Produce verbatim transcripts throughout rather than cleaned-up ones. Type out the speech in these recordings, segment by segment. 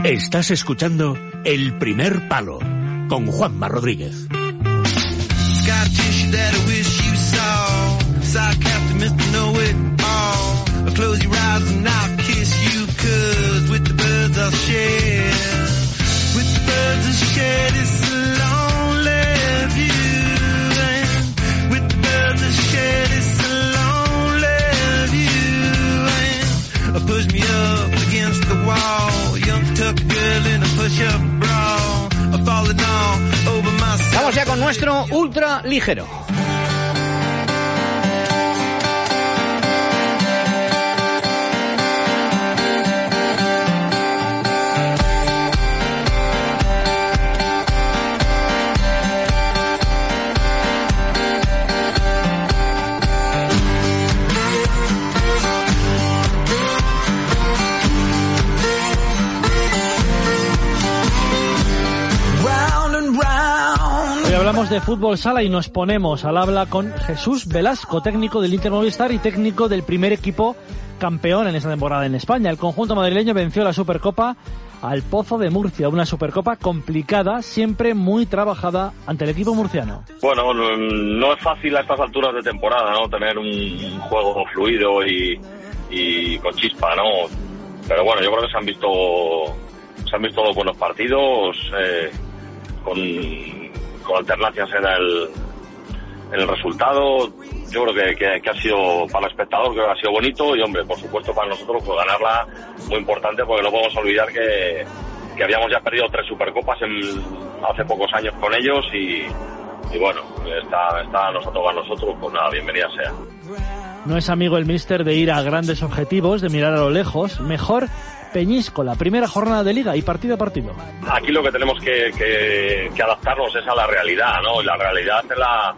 Estás escuchando El Primer Palo con Juanma Rodríguez. Push me up against the wall, young tuck girl in a push-up bra, I'm falling all over myself. Vamos ya con nuestro ultra ligero. Hablamos de fútbol sala y nos ponemos al habla con Jesús Velasco, técnico del Inter Movistar y técnico del primer equipo campeón en esta temporada en España. El conjunto madrileño venció la Supercopa al Pozo de Murcia, una Supercopa complicada, siempre muy trabajada ante el equipo murciano. Bueno, no, no es fácil a estas alturas de temporada, ¿no? Tener un juego fluido y, y con chispa, ¿no? Pero bueno, yo creo que se han visto se han visto dos buenos partidos, eh, con con alternancias en el en el resultado. Yo creo que, que, que ha sido para el espectador, creo que ha sido bonito, y hombre, por supuesto para nosotros pues ganarla muy importante, porque no podemos olvidar que, que habíamos ya perdido tres Supercopas en, hace pocos años con ellos, y, y bueno, esta, esta nos ha tocado a nosotros, pues nada, bienvenida sea. No es amigo el míster de ir a grandes objetivos, de mirar a lo lejos. Mejor Peñíscola, primera jornada de Liga y partido a partido. Aquí lo que tenemos que, que, que adaptarnos es a la realidad, ¿no? Y la realidad te la,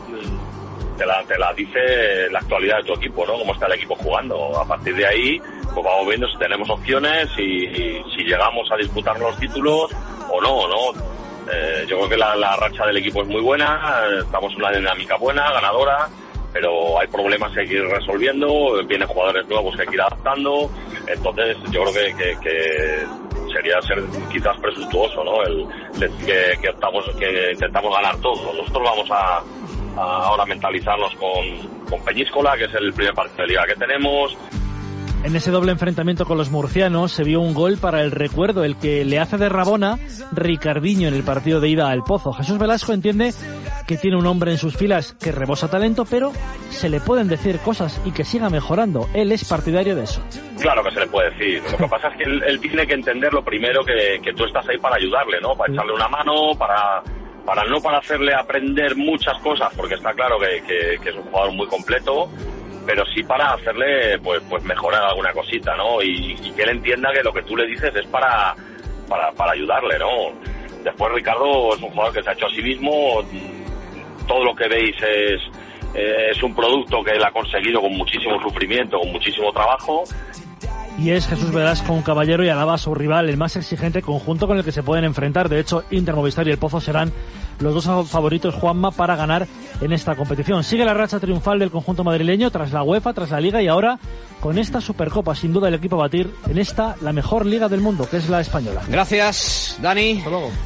te la te la dice la actualidad de tu equipo, ¿no? Cómo está el equipo jugando. A partir de ahí, pues vamos viendo si tenemos opciones y, y si llegamos a disputar los títulos o no, ¿no? Eh, yo creo que la, la racha del equipo es muy buena, estamos en una dinámica buena, ganadora, pero hay problemas que hay que ir resolviendo, vienen jugadores nuevos que hay que ir adaptando, entonces yo creo que, que, que sería ser quizás presuntuoso, ¿no? El decir que, que, optamos, que intentamos ganar todo. Nosotros vamos a, a ahora mentalizarnos con, con Peñíscola, que es el primer partido de Liga que tenemos. En ese doble enfrentamiento con los murcianos se vio un gol para el recuerdo, el que le hace de Rabona Ricardinho en el partido de ida al Pozo. Jesús Velasco entiende que tiene un hombre en sus filas que rebosa talento, pero se le pueden decir cosas y que siga mejorando. Él es partidario de eso. Claro que se le puede decir. Lo que pasa es que él, él tiene que entender lo primero que, que tú estás ahí para ayudarle, ¿no? Para echarle una mano, para... para no para hacerle aprender muchas cosas, porque está claro que, que, que es un jugador muy completo, pero sí para hacerle pues pues mejorar alguna cosita, ¿no? Y, y que él entienda que lo que tú le dices es para, para para ayudarle, ¿no? Después Ricardo es un jugador que se ha hecho a sí mismo, todo lo que veis es eh, es un producto que él ha conseguido con muchísimo sufrimiento, con muchísimo trabajo. Y es Jesús Velasco un caballero y alaba a su rival, el más exigente conjunto con el que se pueden enfrentar. De hecho, Inter Movistar y el Pozo serán los dos favoritos, Juanma, para ganar en esta competición. Sigue la racha triunfal del conjunto madrileño tras la UEFA, tras la Liga y ahora con esta Supercopa. Sin duda el equipo a batir en esta, la mejor liga del mundo, que es la española. Gracias, Dani. Hasta luego.